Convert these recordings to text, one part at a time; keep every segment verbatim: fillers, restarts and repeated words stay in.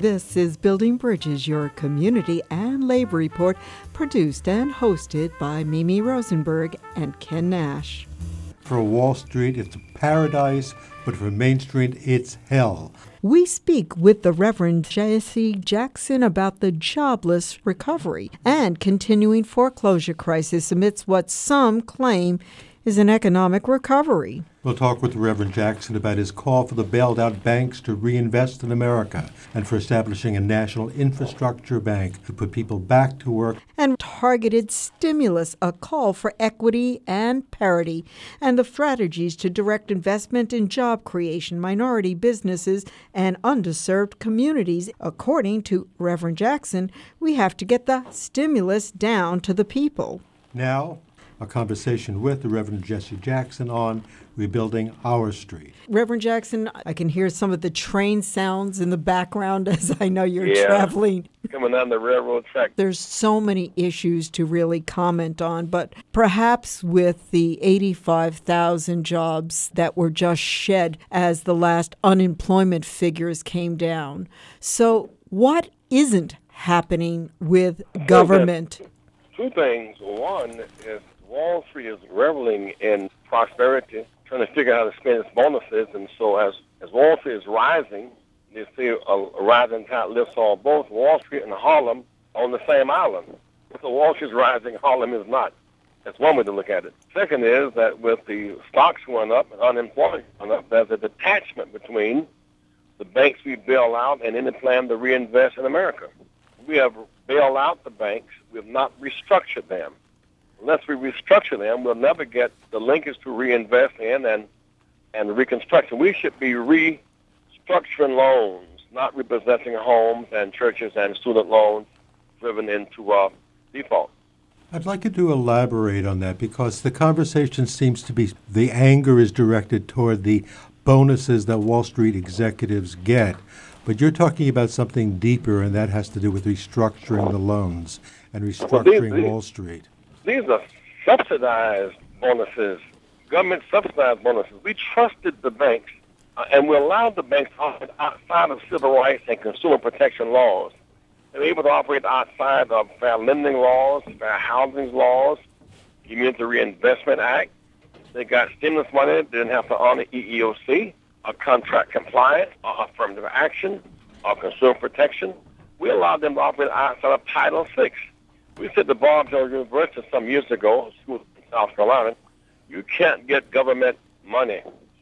This is Building Bridges, your community and labor report, produced and hosted by Mimi Rosenberg and Ken Nash. For Wall Street, it's a paradise, but for Main Street, it's hell. We speak with the Reverend Jesse Jackson about the jobless recovery and continuing foreclosure crisis amidst what some claim is an economic recovery. We'll talk with the Reverend Jackson about his call for the bailed-out banks to reinvest in America and for establishing a national infrastructure bank to put people back to work. And targeted stimulus, a call for equity and parity, and the strategies to direct investment in job creation, minority businesses, and underserved communities. According to Reverend Jackson, we have to get the stimulus down to the people. Now, a conversation with the Reverend Jesse Jackson on rebuilding our street. Reverend Jackson, I can hear some of the train sounds in the background as I know you're yeah, traveling. Coming on the railroad track. There's so many issues to really comment on, but perhaps with the eighty-five thousand jobs that were just shed as the last unemployment figures came down. So what isn't happening with government? Two things. One is Wall Street is reveling in prosperity, trying to figure out how to spend its bonuses. And so as, as Wall Street is rising, you see a, a rising tide lifts all both Wall Street and Harlem on the same island. So Wall Street is rising, Harlem is not. That's one way to look at it. Second is that with the stocks going up and unemployment going up, there's a detachment between the banks we bail out and any plan to reinvest in America. We have bailed out the banks. We have not restructured them. Unless we restructure them, we'll never get the linkage to reinvest in and, and reconstruction. We should be restructuring loans, not repossessing homes and churches and student loans driven into uh, default. I'd like you to elaborate on that because the conversation seems to be the anger is directed toward the bonuses that Wall Street executives get. But you're talking about something deeper, and that has to do with restructuring the loans and restructuring well, these, these, Wall Street. These are subsidized bonuses, government subsidized bonuses. We trusted the banks, uh, and we allowed the banks to operate outside of civil rights and consumer protection laws. They were able to operate outside of fair lending laws, fair housing laws, Community Reinvestment Act. They got stimulus money. They didn't have to honor E E O C, or contract compliance, or affirmative action, or consumer protection. We allowed them to operate outside of Title six. We said to Bob Jones University some years ago, school in South Carolina, you can't get government money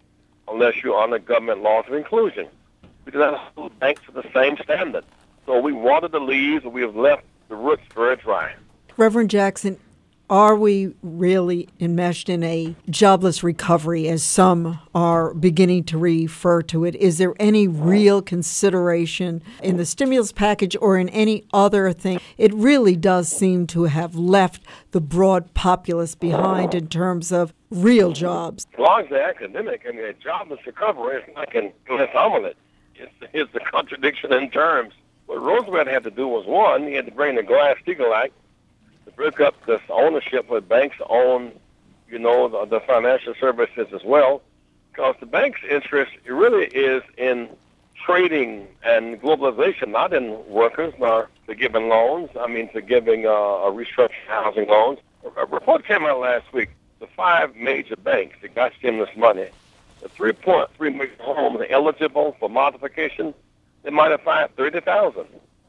unless you honor government laws of inclusion. We did not hold banks to the same standard. So we watered the leaves, and we have left the roots very dry. Reverend Jackson, are we really enmeshed in a jobless recovery, as some are beginning to refer to it? Is there any real consideration in the stimulus package or in any other thing? It really does seem to have left the broad populace behind in terms of real jobs. As long as they're academic, I mean, a jobless recovery is like an glass omelet. It's, it's the contradiction in terms. What Roosevelt had to do was, one, he had to bring the Glass-Steagall Act to break up this ownership where banks own, you know, the, the financial services as well, because the bank's interest really is in trading and globalization, not in workers, nor to giving loans. I mean, to giving uh, a restructured housing loans. A report came out last week. The five major banks that got stimulus money, the three point three million homes are eligible for modification. They might have found thirty thousand.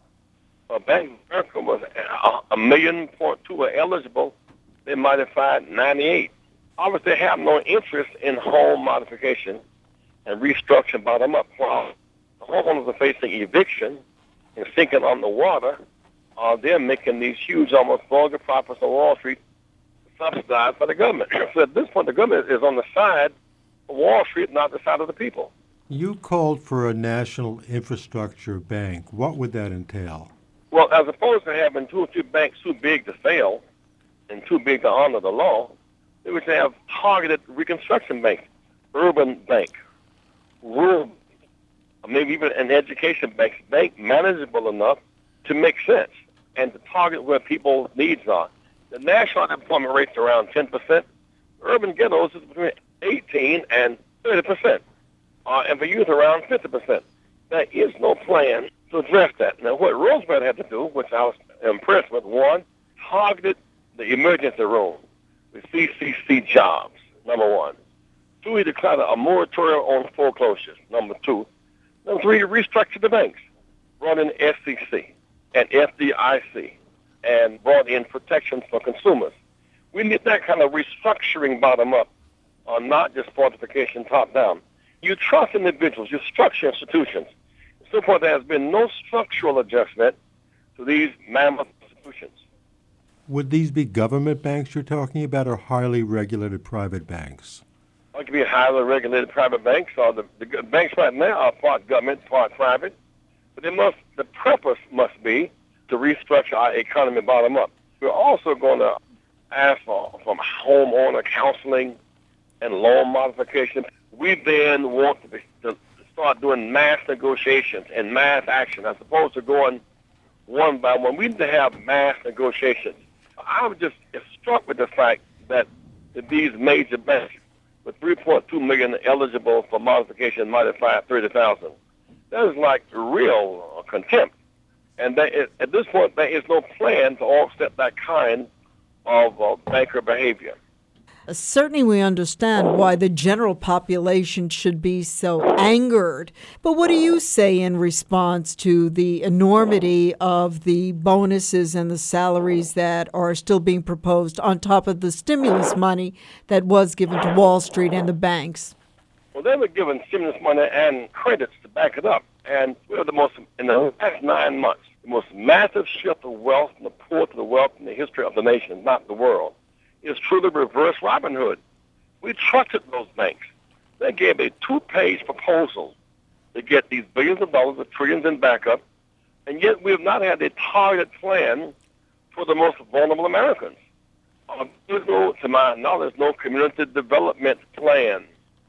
Uh, Bank of America was a, a million point two are eligible. They might have found ninety-eight. Obviously, they have no interest in home modification and restructuring bottom up. While the homeowners are facing eviction and sinking on the water, uh, they're making these huge, almost vulgar profits on Wall Street, subsidized by the government. So at this point, the government is on the side of Wall Street, not the side of the people. You called for a national infrastructure bank. What would that entail? Well, as opposed to having two or three banks too big to fail and too big to honor the law, they would have targeted reconstruction banks, urban bank, rural, maybe even an education bank, bank manageable enough to make sense and to target where people's needs are. The national unemployment rate's around ten percent. Urban ghettos is between eighteen and thirty percent. Uh, and for youth, around fifty percent. There is no plan to address that. Now, what Roosevelt had to do, which I was impressed with, one, targeted the emergency room with C C C jobs, number one. Two, he declared a moratorium on foreclosures, number two. Number three, he restructured the banks, brought in S E C and F D I C, and brought in protections for consumers. We need that kind of restructuring bottom up, or not just fortification top down. You trust individuals, you structure institutions. So far, there has been no structural adjustment to these mammoth institutions. Would these be government banks you're talking about, or highly regulated private banks? It could be highly regulated private banks, or the, the banks right now are part government, part private. But they must, the purpose must be to restructure our economy bottom up. We're also going to ask for from homeowner counseling and loan modification. We then want to, be, to start doing mass negotiations and mass action as opposed to going one by one. We need to have mass negotiations. I was just struck with the fact that these major banks, with three point two million eligible for modification, modified thirty thousand. That is like real contempt. And that is, at this point, there is no plan to offset that kind of uh, banker behavior. Certainly we understand why the general population should be so angered. But what do you say in response to the enormity of the bonuses and the salaries that are still being proposed on top of the stimulus money that was given to Wall Street and the banks? Well, they were given stimulus money and credits to back it up. And we're the most, in the last nine months, the most massive shift of wealth from the poor to the wealthy in the history of the nation, not the world. Is truly reverse Robin Hood. We trusted those banks. They gave a two-page proposal to get these billions of dollars, or trillions in backup, and yet we have not had a targeted plan for the most vulnerable Americans. Uh, there's no, to my knowledge, no community development plan,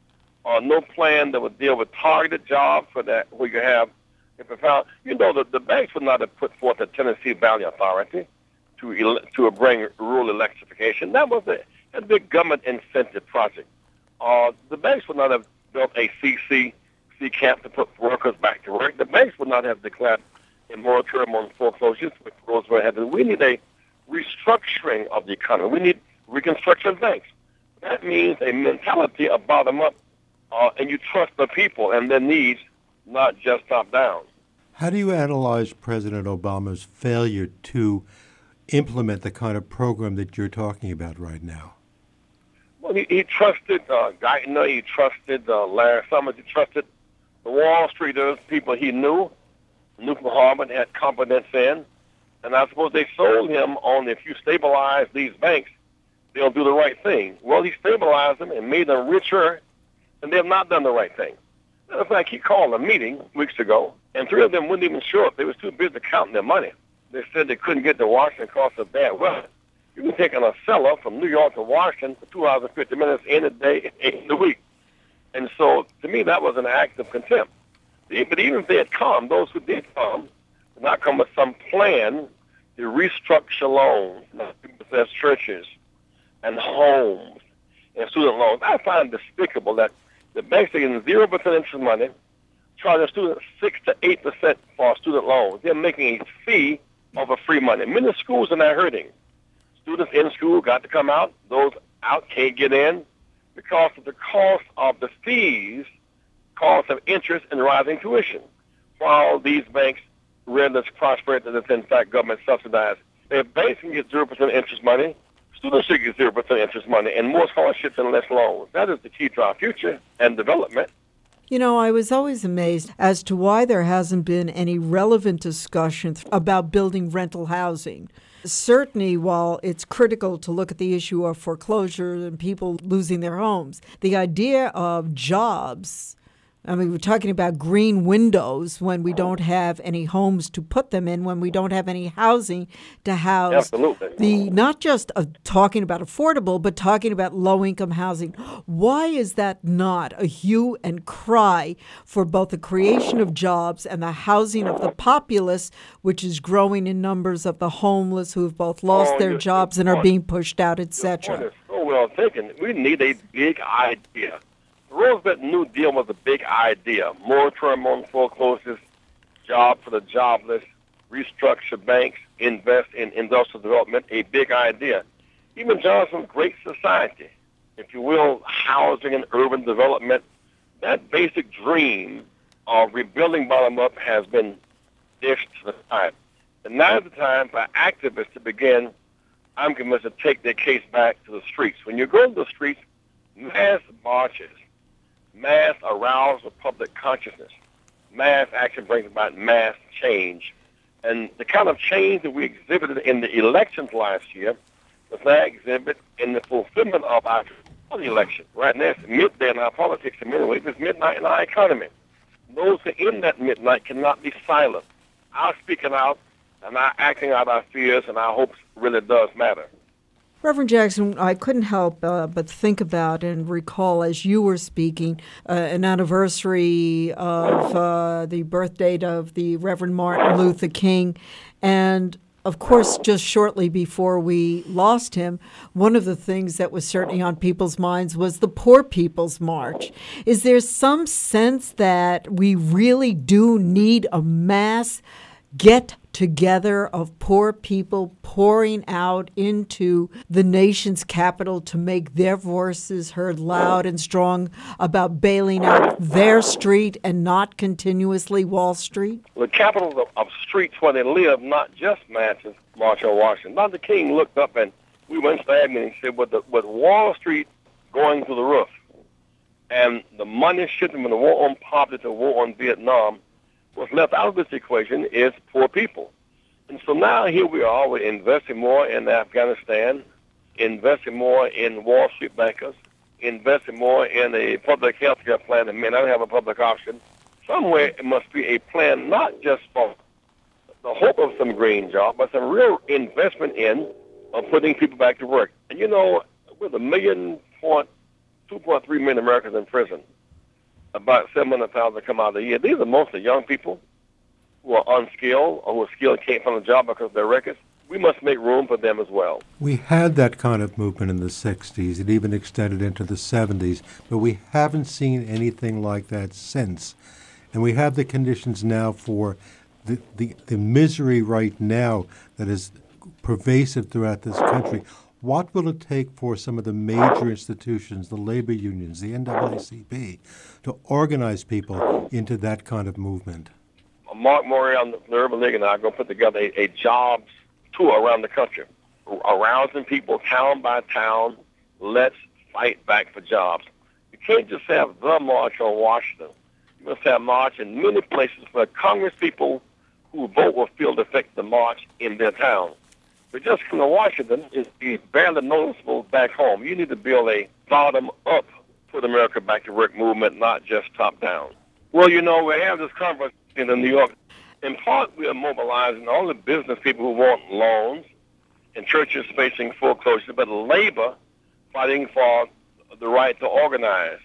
or no plan that would deal with targeted jobs for that. We could have, if we found, you know, the, the banks would not have put forth a Tennessee Valley Authority to to bring rural electrification. That was a, a big government incentive project. Uh, the banks would not have built a C C C camp to put workers back to work. The banks would not have declared a moratorium on foreclosures, which Roosevelt had to do. We need a restructuring of the economy. We need reconstruction of banks. That means a mentality of bottom up, uh, and you trust the people and their needs, not just top down. How do you analyze President Obama's failure to implement the kind of program that you're talking about right now? Well, he, he trusted uh, Geithner, he trusted uh, Larry Summers, he trusted the Wall Streeters, people he knew, knew from Harvard, had confidence in, and I suppose they sold him on, if you stabilize these banks, they'll do the right thing. Well, he stabilized them and made them richer, and they have not done the right thing. Matter of fact, he called a meeting weeks ago, and three of them wouldn't even show up. They was too busy counting their money. They said they couldn't get to Washington because of bad weather. You can take on a seller from New York to Washington for two hours and fifty minutes in a day, in the week. And so, to me, that was an act of contempt. But even if they had come, those who did come, did not come with some plan to restructure loans, possess churches and homes and student loans. I find it despicable that the banks are getting zero percent interest money, charging students six to eight percent for student loans. They're making a fee over free money. Many schools are not hurting. Students in school got to come out. Those out can't get in because of the cost of the fees, cost of interest, and rising tuition. While these banks render this prosperity that's in fact government subsidized. If banks can get zero percent interest money, students should get zero percent interest money and more scholarships and less loans. That is the key to our future and development. You know, I was always amazed as to why there hasn't been any relevant discussion about building rental housing. Certainly, while it's critical to look at the issue of foreclosure and people losing their homes, the idea of jobs, I mean, we're talking about green windows when we don't have any homes to put them in, when we don't have any housing to house. Absolutely. The not just uh, talking about affordable, but talking about low-income housing. Why is that not a hue and cry for both the creation of jobs and the housing of the populace, which is growing in numbers of the homeless who have both lost Oh, their your- jobs your and are point- being pushed out, et Your point cetera? is so well taken. We need a big idea. The Roosevelt New Deal was a big idea. Moratorium on foreclosures, job for the jobless, restructure banks, invest in industrial development, a big idea. Even Johnson's Great Society, if you will, housing and urban development, that basic dream of rebuilding bottom up has been dished to the side. And now is the time for activists to begin, I'm convinced, to take their case back to the streets. When you go to the streets, mass marches, mass arousal of public consciousness, mass action brings about mass change. And the kind of change that we exhibited in the elections last year was now exhibited in the fulfillment of our election. Right now, it's midday in our politics, in many ways, it's midnight in our economy. Those who are in that midnight cannot be silent. Our speaking out and our acting out our fears and our hopes really does matter. Reverend Jackson, I couldn't help uh, but think about and recall as you were speaking uh, an anniversary of uh, the birth date of the Reverend Martin Luther King. And of course, just shortly before we lost him, one of the things that was certainly on people's minds was the Poor People's March. Is there some sense that we really do need a mass get together of poor people pouring out into the nation's capital to make their voices heard loud and strong about bailing out their street and not continuously Wall Street? The capital of, of streets where they live, not just matches March on Washington. Doctor King looked up and we went to the admin and said, with, the, with Wall Street going through the roof and the money shifting from the war on poverty to the war on Vietnam, what's left out of this equation is poor people. And so now here we are, we're investing more in Afghanistan, investing more in Wall Street bankers, investing more in a public health care plan that may not have a public option. Somewhere it must be a plan not just for the hope of some green job, but some real investment in of putting people back to work. And you know, with a million point, two point three million Americans in prison, about seven hundred thousand come out a year. These are mostly young people who are unskilled or who are skilled and can't find a job because of their records. We must make room for them as well. We had that kind of movement in the sixties. It even extended into the seventies, but we haven't seen anything like that since. And we have the conditions now for the, the, the misery right now that is pervasive throughout this country. What will it take for some of the major institutions, the labor unions, the N double A C P, to organize people into that kind of movement? Mark Morial, the Urban League, and I are going to put together a, a jobs tour around the country, arousing people town by town. Let's fight back for jobs. You can't just have the March on Washington. You must have march in many places where Congress people who vote will feel the effect of the march in their town. But just come to Washington is barely noticeable back home. You need to build a bottom-up put America back to work movement, not just top-down. Well, you know, we have this conference in New York. In part, we are mobilizing all the business people who want loans and churches facing foreclosure, but labor fighting for the right to organize.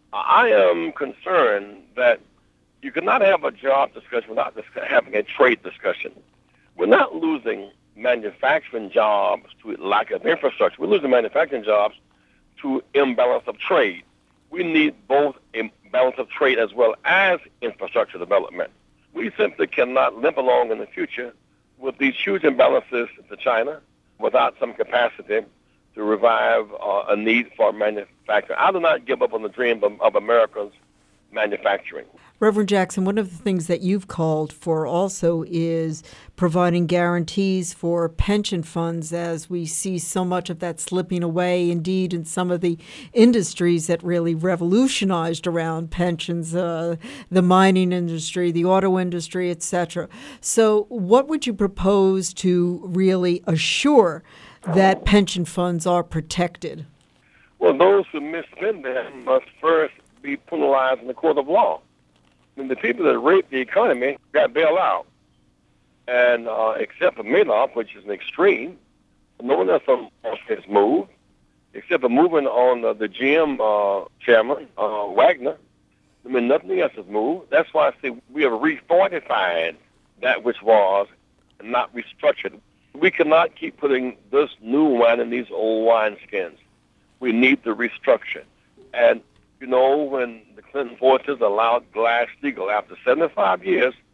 I am concerned that you cannot have a job discussion without having a trade discussion. We're not losing manufacturing jobs to lack of infrastructure. We're losing manufacturing jobs to imbalance of trade. We need both imbalance of trade as well as infrastructure development. We simply cannot limp along in the future with these huge imbalances to China without some capacity to revive uh, a need for manufacturing. I do not give up on the dream of, of America's manufacturing. Reverend Jackson, one of the things that you've called for also is providing guarantees for pension funds, as we see so much of that slipping away, indeed, in some of the industries that really revolutionized around pensions, uh, the mining industry, the auto industry, et cetera. So what would you propose to really assure that pension funds are protected? Well, those who misspend them must first be penalized in the court of law. I mean, the people that raped the economy got bailed out. And uh, except for Madoff, which is an extreme, no one else has moved, except for moving on uh, the G M uh, chairman, uh, Wagner. I mean, nothing else has moved. That's why I say we have refortified that which was and not restructured. We cannot keep putting this new wine in these old wineskins. We need to restructure. And, you know, when the Clinton forces allowed Glass-Steagall, after seventy-five years,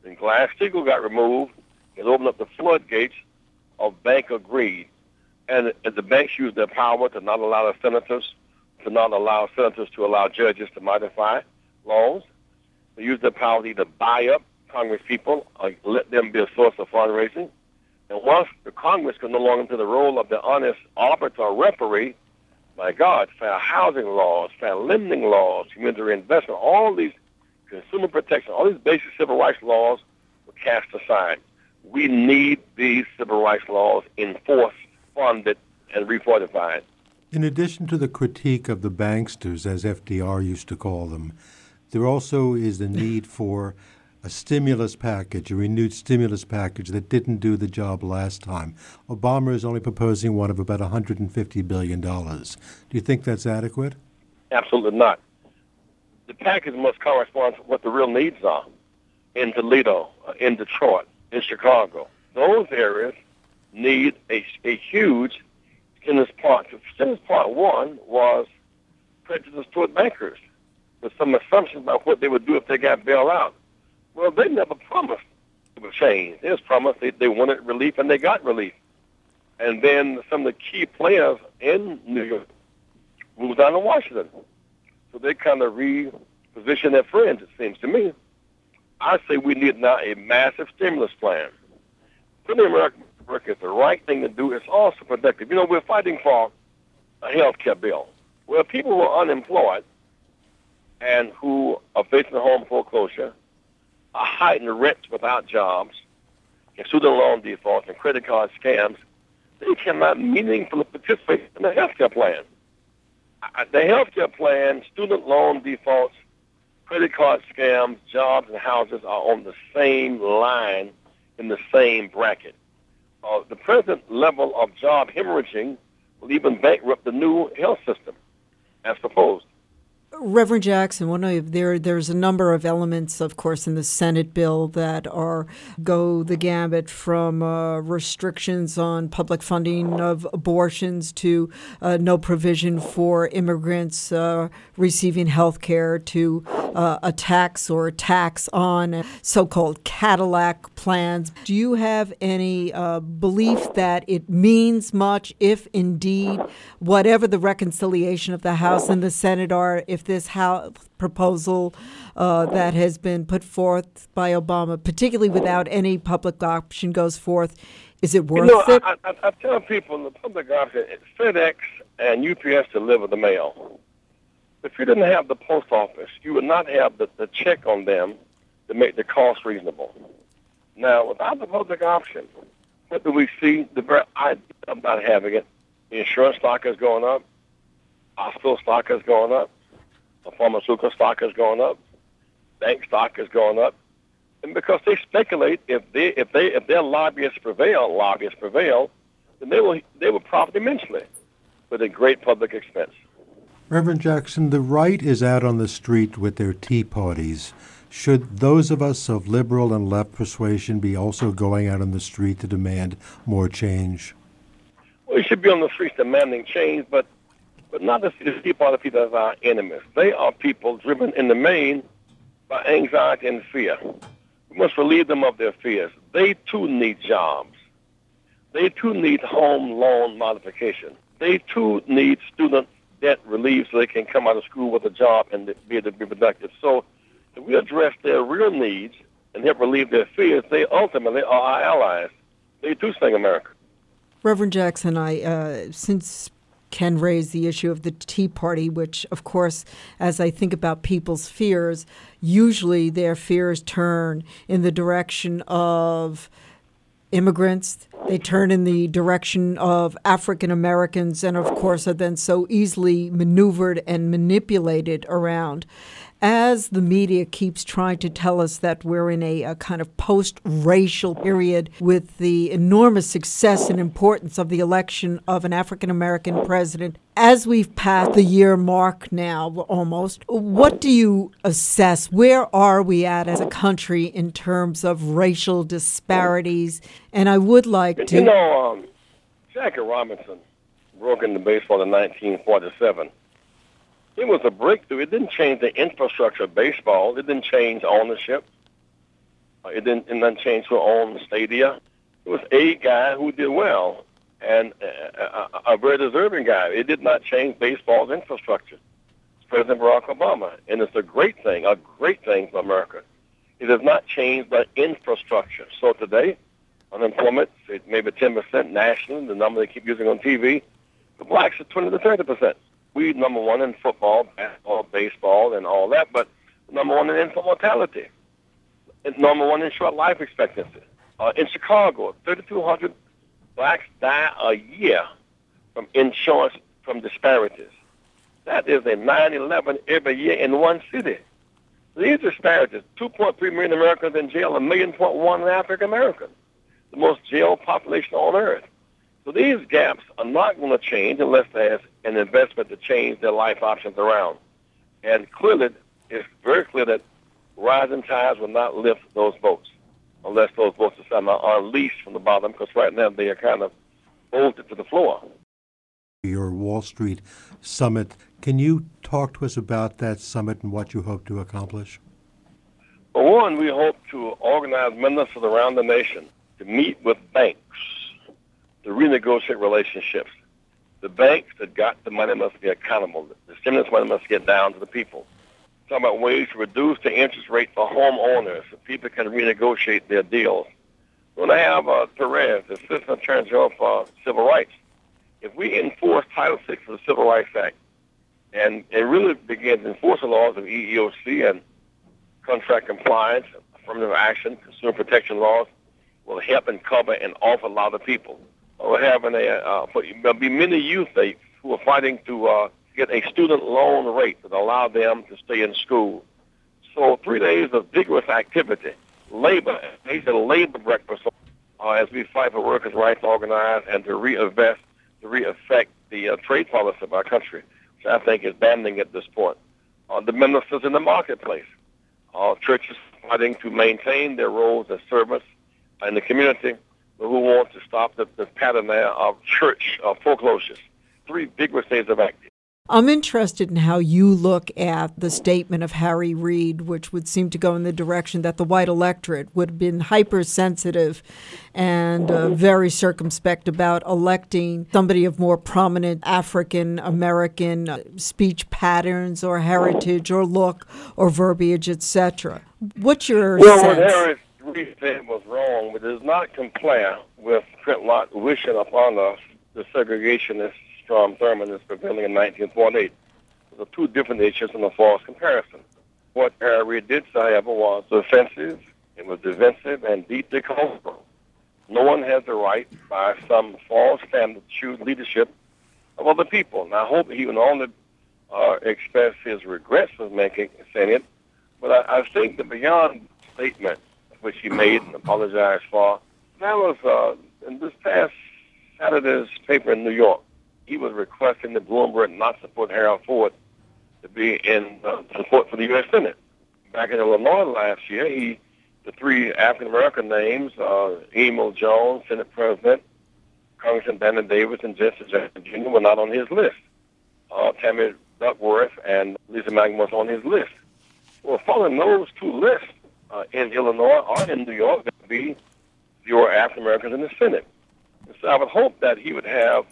Then Glass-Steagall got removed. It opened up the floodgates of banker greed. And the banks used their power to not allow the senators, to not allow senators to allow judges to modify laws. They used their power to either buy up Congress people or let them be a source of fundraising. And once the Congress could no longer play the role of the honest arbiter or referee, my God, fair housing laws, fair lending laws, community reinvestment, all these consumer protection, all these basic civil rights laws were cast aside. We need these civil rights laws enforced, funded, and refortified. In addition to the critique of the banksters, as F D R used to call them, there also is the need for a stimulus package, a renewed stimulus package that didn't do the job last time. Obama is only proposing one of about one hundred fifty billion dollars. Do you think that's adequate? Absolutely not. The package must correspond to what the real needs are in Toledo, in Detroit, in Chicago. Those areas need a, a huge stimulus part. Stimulus part one was prejudice toward bankers with some assumptions about what they would do if they got bailed out. Well, they never promised it would change. They just promised they, they wanted relief, and they got relief. And then some of the key players in New York moved down to Washington. So they kind of repositioned their friends, it seems to me. I say we need now a massive stimulus plan. Putting America work is the right thing to do. It's also productive. You know, we're fighting for a health care bill where people who are unemployed and who are facing home foreclosure, a heightened rents without jobs, and student loan defaults and credit card scams, they cannot meaningfully participate in the health care plan. The health care plan, student loan defaults, credit card scams, jobs, and houses are on the same line in the same bracket. Uh, the present level of job hemorrhaging will even bankrupt the new health system, as proposed. Reverend Jackson, one of there there's a number of elements, of course, in the Senate bill that are go the gambit from uh, restrictions on public funding of abortions to uh, no provision for immigrants uh, receiving health care to uh, a tax or a tax on so-called Cadillac plans. Do you have any uh, belief that it means much, if indeed, whatever the reconciliation of the House and the Senate are, if this House proposal uh, that has been put forth by Obama, particularly without any public option, goes forth, is it worth you know, it? I, I, I tell people the public option, FedEx and U P S deliver the mail. If you didn't have the post office, you would not have the, the check on them to make the cost reasonable. Now, without the public option, what do we see? The very idea of not having it. The insurance stock is going up. Hospital stock is going up. The pharmaceutical stock is going up. Bank stock is going up. And because they speculate, if they if they if their lobbyists prevail, lobbyists prevail, then they will they will profit immensely, with a great public expense. Reverend Jackson, the right is out on the street with their tea parties. Should those of us of liberal and left persuasion be also going out on the street to demand more change? Well, we should be on the streets demanding change, but but not the Tea Party people as our enemies. They are people driven in the main by anxiety and fear. We must relieve them of their fears. They too need jobs. They too need home loan modification. They too need student debt relief so they can come out of school with a job and be able to be productive. So if we address their real needs and help relieve their fears, they ultimately are our allies. They too sing America. Reverend Jackson, I uh, since Ken raised the issue of the Tea Party, which, of course, as I think about people's fears, usually their fears turn in the direction of immigrants. They turn in the direction of African Americans and, of course, are then so easily maneuvered and manipulated around. As the media keeps trying to tell us that we're in a, a kind of post-racial period with the enormous success and importance of the election of an African-American president, as we've passed the year mark now almost, what do you assess? Where are we at as a country in terms of racial disparities? And I would like to... You know, um, Jackie Robinson broke into baseball in nineteen forty-seven. It was a breakthrough. It didn't change the infrastructure of baseball. It didn't change ownership. Uh, it didn't, it didn't change who owned the stadia. It was a guy who did well and a, a, a very deserving guy. It did not change baseball's infrastructure. It's President Barack Obama, and it's a great thing, a great thing for America. It has not changed the infrastructure. So today, unemployment is maybe ten percent nationally, the number they keep using on T V. The blacks are twenty to thirty percent. We number one in football, basketball, baseball, and all that, but number one in infant mortality. It's number one in short life expectancy. Uh, in Chicago, thirty-two hundred blacks die a year from insurance from disparities. That is a nine eleven every year in one city. These disparities, two point three million Americans in jail, a million point one African Americans, the most jail population on earth. So these gaps are not going to change unless there's an investment to change their life options around. And clearly, it's very clear that rising tides will not lift those boats unless those boats are somehow unleashed from the bottom, because right now they are kind of bolted to the floor. Your Wall Street Summit, can you talk to us about that summit and what you hope to accomplish? For one, we hope to organize ministers around the nation to meet with banks to renegotiate relationships. The banks that got the money must be accountable. The stimulus money must get down to the people. Talking about ways to reduce the interest rate for homeowners so people can renegotiate their deals. We're going to have uh, Perez, the Assistant Attorney General for Civil Rights. If we enforce Title six of the Civil Rights Act and, and really begin to enforce the laws of E E O C and contract compliance, affirmative action, consumer protection laws, will help and cover an awful lot of people. We're having a, uh, there'll be many youth who are fighting to uh, get a student loan rate that allow them to stay in school. So three days of vigorous activity, labor, a labor breakfast uh, as we fight for workers' rights to organize and to reinvest, to re-affect the uh, trade policy of our country, which I think is damning at this point. Uh, the ministers in the marketplace, uh, churches fighting to maintain their roles as servants in the community, but who want to stop the, the pattern there of church uh, foreclosures. Three vigorous days of activity. I'm interested in how you look at the statement of Harry Reid, which would seem to go in the direction that the white electorate would have been hypersensitive and uh, very circumspect about electing somebody of more prominent African American uh, speech patterns or heritage or look or verbiage, et cetera. What's your well, sense? What Harry Reid said was wrong, but it does not compare with Trent Lott wishing upon us the segregationists Strom Thurmond is prevailing in nineteen forty-eight. Those are two different issues and a false comparison. What Harry Reid did say, however, was offensive, it was divisive, and deeply cultural. No one has the right, by some false standard, to choose leadership of other people. And I hope he would only uh, express his regrets for making saying it, but I, I think the beyond statement which he made and apologized for, that was uh, in this past Saturday's paper in New York. He was requesting that Bloomberg not support Harold Ford to be in uh, support for the U S Senate. Back in Illinois last year, he the three African-American names, uh, Emil Jones, Senate President, Congressman Danny Davis, and Jesse Jackson Junior were not on his list. Uh, Tammy Duckworth and Lisa Magman was on his list. Well, following those two lists uh, in Illinois or in New York, there would be fewer African-Americans in the Senate. And so I would hope that he would have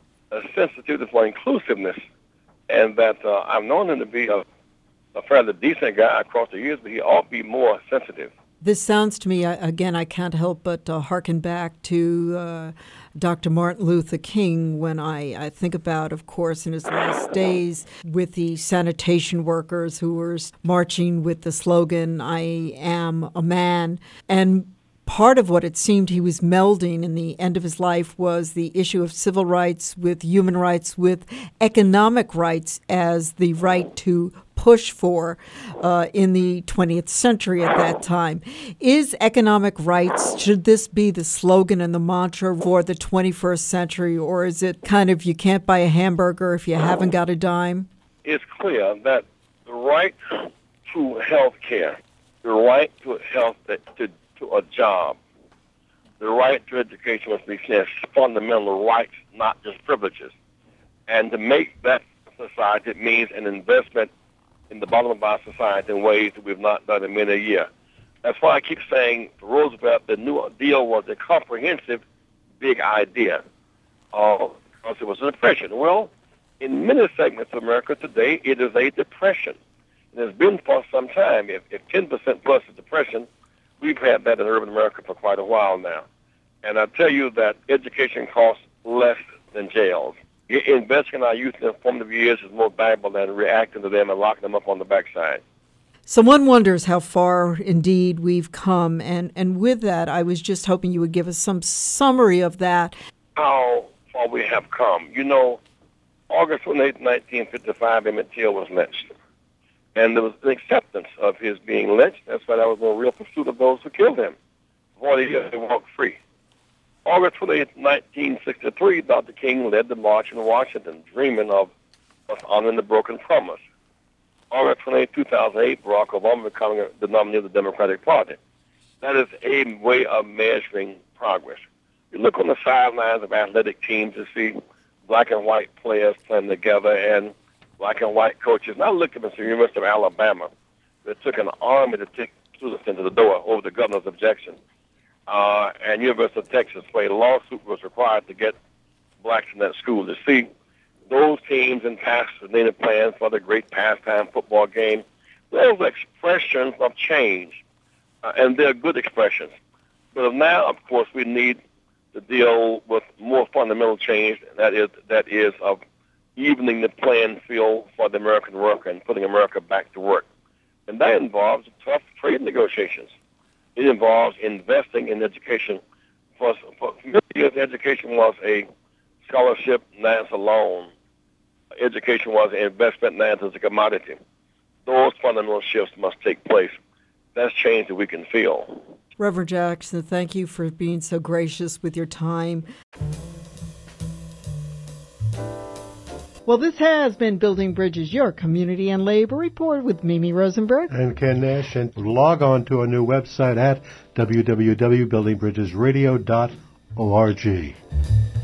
a sensitivity for inclusiveness, and that uh, I've known him to be a, a fairly decent guy across the years, but he ought to be more sensitive. This sounds to me, again, I can't help but uh, hearken back to uh, Doctor Martin Luther King when I, I think about, of course, in his last days with the sanitation workers who were marching with the slogan, "I am a man." And part of what it seemed he was melding in the end of his life was the issue of civil rights with human rights, with economic rights as the right to push for uh, in the twentieth century at that time. Is economic rights, should this be the slogan and the mantra for the twenty-first century, or is it kind of you can't buy a hamburger if you haven't got a dime? It's clear that the right to health care, the right to health, to to a job, the right to education must be seen as fundamental rights, not just privileges. And to make that society, it means an investment in the bottom of our society in ways that we've not done in many a year. That's why I keep saying for Roosevelt, the New Deal was a comprehensive, big idea. Uh, because it was a depression. Well, in many segments of America today, it is a depression. It has been for some time. If, if ten percent plus is depression, we've had that in urban America for quite a while now. And I tell you that education costs less than jails. Investing in our youth in their formative years is more valuable than reacting to them and locking them up on the backside. So one wonders how far indeed we've come. And, and with that, I was just hoping you would give us some summary of that. How far we have come. You know, August twenty-eighth, nineteen fifty-five, Emmett Till was lynched. And there was an acceptance of his being lynched. That's why there was no real pursuit of those who killed him. forty years, they walked free. August twenty-eighth, nineteen sixty-three, Doctor King led the march in Washington, dreaming of us honoring the broken promise. August twenty-eighth, two thousand eight, Barack Obama becoming the nominee of the Democratic Party. That is a way of measuring progress. You look on the sidelines of athletic teams to see black and white players playing together and black and white coaches. And I looked at the University of Alabama. It took an army to take students into the door over the governor's objection. Uh, and University of Texas, where a lawsuit was required to get blacks in that school. To see those teams and pastoral plans for the great pastime football game, those expressions of change, uh, and they're good expressions. But now, of course, we need to deal with more fundamental change, and that is that is of evening the playing field for the American worker and putting America back to work. And that involves tough trade negotiations. It involves investing in education. For, for many years, education was a scholarship, now it's a loan. Education was an investment, now it's a commodity. Those fundamental shifts must take place. That's change that we can feel. Reverend Jackson, thank you for being so gracious with your time. Well, this has been Building Bridges, your community and labor report with Mimi Rosenberg and Ken Nash. And log on to our new website at w w w dot building bridges radio dot org.